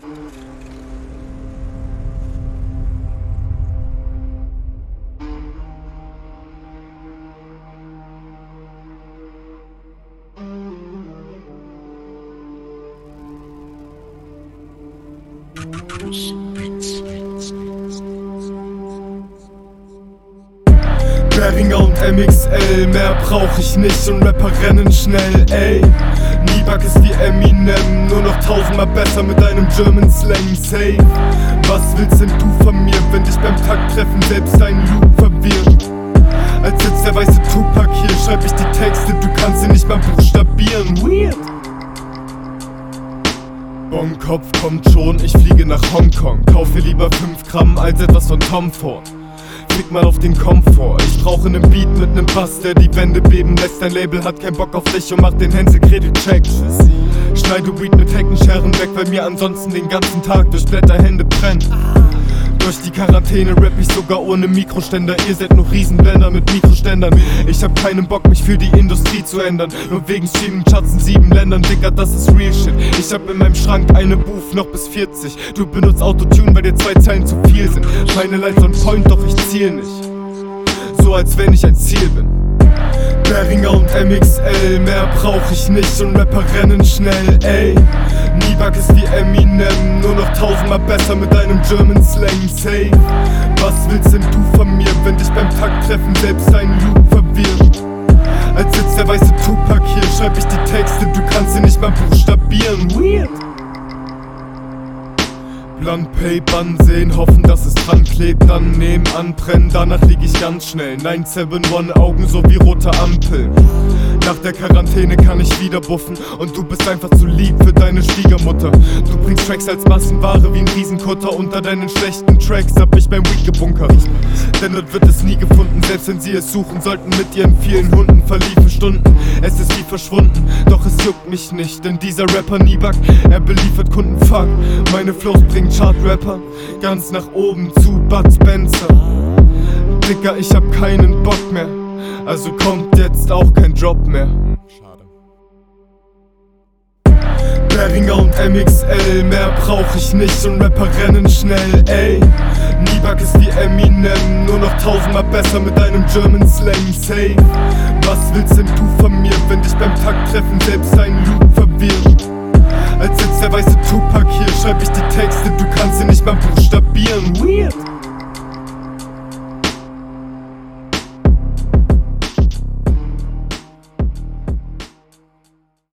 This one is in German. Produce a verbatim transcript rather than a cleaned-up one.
Beringer und M X L, mehr brauch ich nicht und Rapper rennen schnell, ey. Nibak ist wie Eminem, nur noch tausendmal besser mit einem German Slang, safe. Was willst denn du von mir, wenn dich beim Takttreffen selbst dein Loop verwirrt? Als sitzt der weiße Tupac hier, schreib ich die Texte, du kannst sie nicht mal buchstabieren, weird. Bonkopf kommt schon, ich fliege nach Hongkong, kaufe lieber fünf Gramm als etwas von Tom Ford. Fick mal auf den Komfort, ich brauche nen Beat mit nem Bass, der die Wände beben lässt. Dein Label hat keinen Bock auf dich und macht den Hänsel-Gretel-Check. Schneide Weed mit Heckenscheren weg, weil mir ansonsten den ganzen Tag durch Blätterhände brennt. Durch die Quarantäne rapp ich sogar ohne Mikroständer. Ihr seid noch Riesenblender mit Mikroständern. Ich hab keinen Bock, mich für die Industrie zu ändern. Nur wegen Streaming-Charts in sieben Ländern, Digga, das ist real shit. Ich hab in meinem Schrank eine Booth noch bis vierzig. Du benutzt Autotune, weil dir zwei Zeilen zu viel sind. Meine Lines on point, doch ich ziel nicht. So als wenn ich ein Ziel bin. Beringer und M X L, mehr brauch ich nicht und Rapper rennen schnell, ey. Nibak ist wie Eminem, nur noch tausendmal besser mit einem German Slang, safe. Was willst denn du von mir, wenn dich beim Takttreffen selbst dein Loop verwirrt? Als sitzt der weiße Tupac hier, schreib ich die Texte, du kannst sie nicht mal buchstabieren, weird. Blunt Papern sehen, hoffen, dass es dran klebt, dann nehmen, anbrennen, danach lieg ich ganz schnell. neun sieben eins Augen so wie rote Ampeln. Nach der Quarantäne kann ich wieder buffen und du bist einfach zu lieb für deine Schwiegermutter. Du bringst Tracks als Massenware wie ein Riesenkutter. Unter deinen schlechten Tracks hab ich mein Weed gebunkert. Denn dort wird es nie gefunden, selbst wenn sie es suchen sollten. Mit ihren vielen Hunden verliefen Stunden, es ist wie verschwunden. Doch es juckt mich nicht, denn dieser Rapper Nibak, er beliefert Kunden, fuck. Meine Flows bringen Chart-Rapper ganz nach oben zu Bud Spencer. Digga, ich hab keinen Bock mehr, also kommt jetzt auch kein Job mehr. Schade. Beringer und M X L, mehr brauch ich nicht und Rapper rennen schnell, ey. Nibak ist wie Eminem, nur noch tausendmal besser mit einem German Slang, safe. Was willst denn du von mir, wenn dich beim Takttreffen selbst dein Loop verwirrt? Als sitzt der weiße Tupac hier, schreib ich die Texte, du kannst sie nicht mal buchstabieren, weird.